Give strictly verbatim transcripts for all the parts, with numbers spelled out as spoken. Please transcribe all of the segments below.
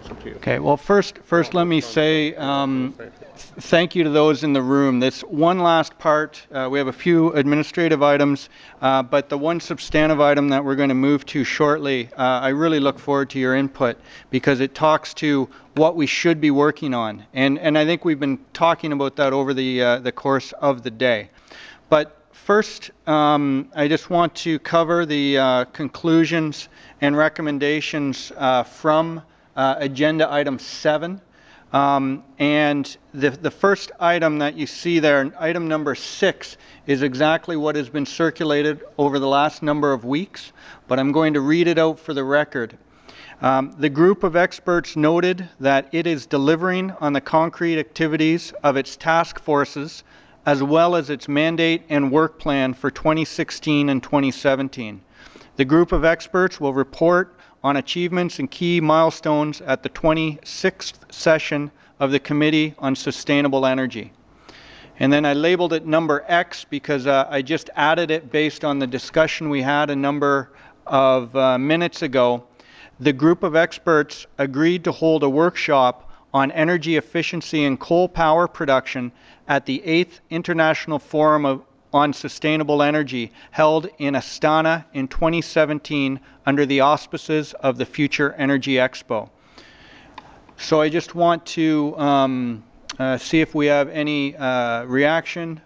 Okay, well, first, first let me say um, thank you to those in the room. This one last part, uh, we have a few administrative items, uh, but the one substantive item that we're going to move to shortly, uh, I really look forward to your input because it talks to what we should be working on. And, and I think we've been talking about that over the, uh, the course of the day. But first, um, I just want to cover the uh, conclusions and recommendations uh, from uh, agenda item seven. Um, and the, the first item that you see there, item number six, is exactly what has been circulated over the last number of weeks, but I'm going to read it out for the record. Um, the group of experts noted that it is delivering on the concrete activities of its task forces as well as its mandate and work plan for twenty sixteen and twenty seventeen. The group of experts will report on achievements and key milestones at the twenty-sixth session of the Committee on Sustainable Energy. And then I labeled it number X because uh, I just added it based on the discussion we had a number of uh, minutes ago. The group of experts agreed to hold a workshop on energy efficiency and coal power production at the eighth International Forum of, on Sustainable Energy held in Astana in twenty seventeen under the auspices of the Future Energy Expo. So I just want to um, uh, see if we have any uh, reaction.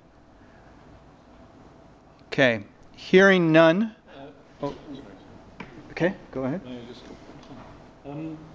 Okay, hearing none. Oh. Okay, go ahead. Um,